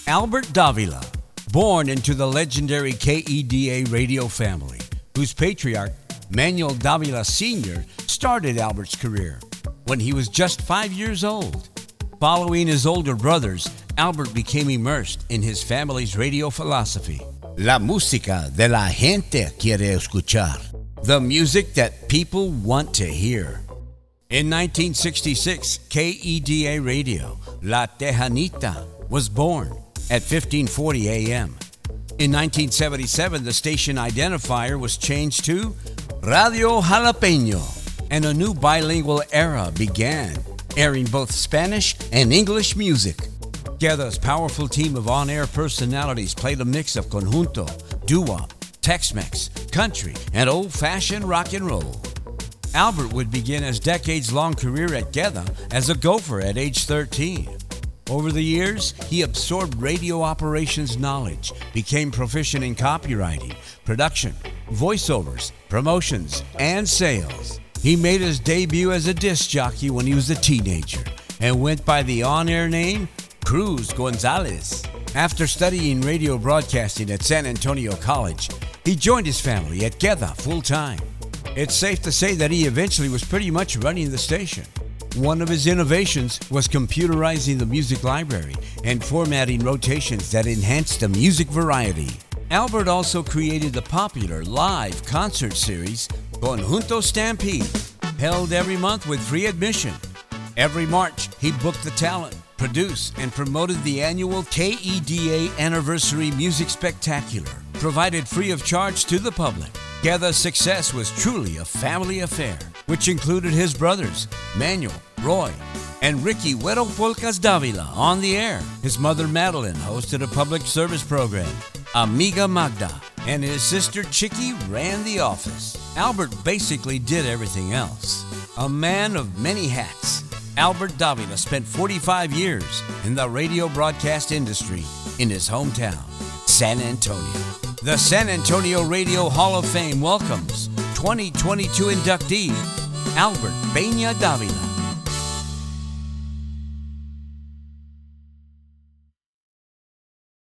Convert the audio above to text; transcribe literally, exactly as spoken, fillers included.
Albert Davila, born into the legendary K E D A radio family, whose patriarch, Manuel Davila Senior, started Albert's career when he was just five years old. Following his older brothers, Albert became immersed in his family's radio philosophy. La música de la gente quiere escuchar. The music that people want to hear. In nineteen sixty-six, K E D A Radio, La Tejanita, was born at fifteen forty A M. In nineteen seventy-seven, the station identifier was changed to Radio Jalapeño, and a new bilingual era began, airing both Spanish and English music. Queda's powerful team of on-air personalities played a mix of conjunto, doo-wop, Tex-Mex, country, and old-fashioned rock and roll. Albert would begin his decades-long career at Queda as a gopher at age thirteen. Over the years, he absorbed radio operations knowledge, became proficient in copywriting, production, voiceovers, promotions, and sales. He made his debut as a disc jockey when he was a teenager and went by the on-air name Cruz Gonzalez. After studying radio broadcasting at San Antonio College, he joined his family at Queda full-time. It's safe to say that he eventually was pretty much running the station. One of his innovations was computerizing the music library and formatting rotations that enhanced the music variety. Albert also created the popular live concert series Conjunto Stampede, held every month with free admission. Every March, he booked the talent, produced, and promoted the annual K E D A Anniversary Music Spectacular, provided free of charge to the public. Queda's success was truly a family affair, which included his brothers, Manuel, Roy, and Ricky Huero Polcas Davila on the air. His mother, Madeline, hosted a public service program, Amiga Magda, and his sister, Chicky, ran the office. Albert basically did everything else. A man of many hats, Albert Davila spent forty-five years in the radio broadcast industry in his hometown, San Antonio. The San Antonio Radio Hall of Fame welcomes twenty twenty-two inductee Albert Peña Davila.